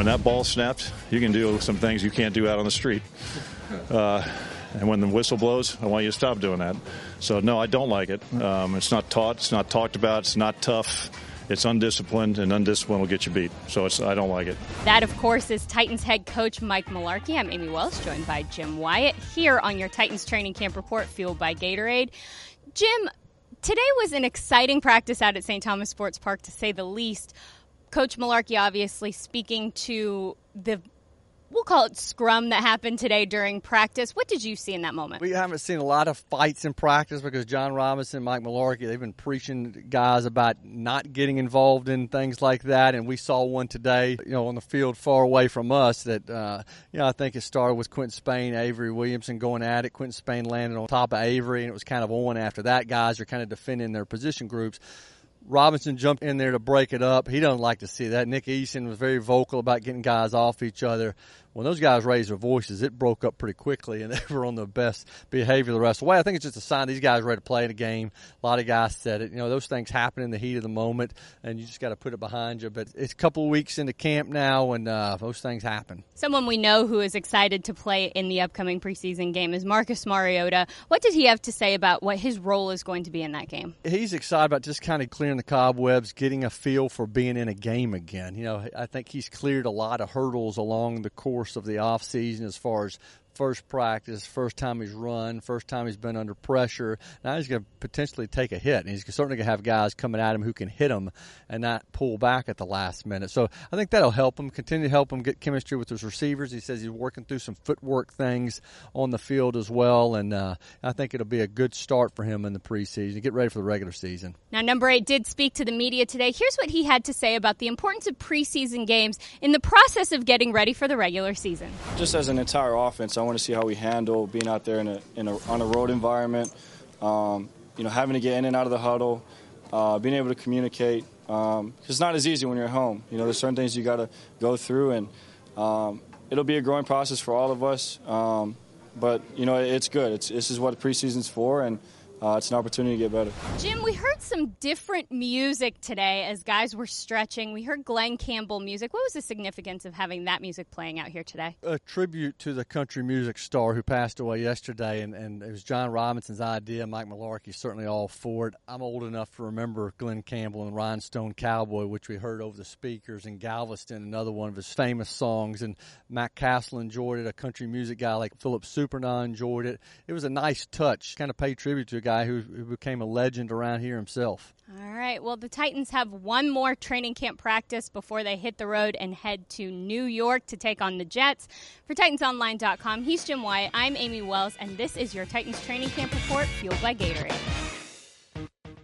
when that ball snapped, you can do some things you can't do out on the street. And when the whistle blows, I want you to stop doing that. So, no, I don't like it. It's not taught. It's not talked about. It's not tough. It's undisciplined, and undisciplined will get you beat. So I don't like it. That, of course, is Titans head coach Mike Mularkey. I'm Amy Wells, joined by Jim Wyatt here on your Titans Training Camp Report, fueled by Gatorade. Jim, today was an exciting practice out at St. Thomas Sports Park, to say the least. Coach Mularkey obviously speaking to the, we'll call it scrum, that happened today during practice. What did you see in that moment? We haven't seen a lot of fights in practice because John Robinson, Mike Mularkey, they've been preaching guys about not getting involved in things like that. And we saw one today, on the field far away from us that, I think it started with Quentin Spain, Avery Williamson going at it. Quentin Spain landed on top of Avery, and it was kind of on after that. Guys are kind of defending their position groups. Robinson jumped in there to break it up. He doesn't like to see that. Nick Eason was very vocal about getting guys off each other. When those guys raised their voices, it broke up pretty quickly, and they were on the best behavior the rest of the way. I think it's just a sign these guys are ready to play in a game. A lot of guys said it. Those things happen in the heat of the moment, and you just got to put it behind you. But it's a couple of weeks into camp now, and those things happen. Someone we know who is excited to play in the upcoming preseason game is Marcus Mariota. What did he have to say about what his role is going to be in that game? He's excited about just kind of clearing the cobwebs, getting a feel for being in a game again. I think he's cleared a lot of hurdles along the course of the offseason as far as first practice, first time he's run, first time he's been under pressure. Now he's going to potentially take a hit, and he's certainly going to have guys coming at him who can hit him and not pull back at the last minute. So I think that'll help him, continue to help him get chemistry with his receivers. He says he's working through some footwork things on the field as well, and I think it'll be a good start for him in the preseason. Get ready for the regular season. Now, number 8 did speak to the media today. Here's what he had to say about the importance of preseason games in the process of getting ready for the regular season. Just as an entire offense, I want to see how we handle being out there on a road environment, having to get in and out of the huddle, being able to communicate. It's not as easy when you're at home. There's certain things you got to go through, and it'll be a growing process for all of us. But it's good. This is what preseason's for, and it's an opportunity to get better. Jim, we heard some different music today as guys were stretching. We heard Glenn Campbell music. What was the significance of having that music playing out here today? A tribute to the country music star who passed away yesterday, and it was John Robinson's idea. Mike Mularkey certainly all for it. I'm old enough to remember Glenn Campbell and Rhinestone Cowboy, which we heard over the speakers, and Galveston, another one of his famous songs. And Matt Castle enjoyed it. A country music guy like Philip Supernaw enjoyed it. It was a nice touch, kind of pay tribute to a guy who became a legend around here himself. All right. Well, the Titans have one more training camp practice before they hit the road and head to New York to take on the Jets. For TitansOnline.com, he's Jim Wyatt. I'm Amy Wells, and this is your Titans Training Camp Report, fueled by Gatorade.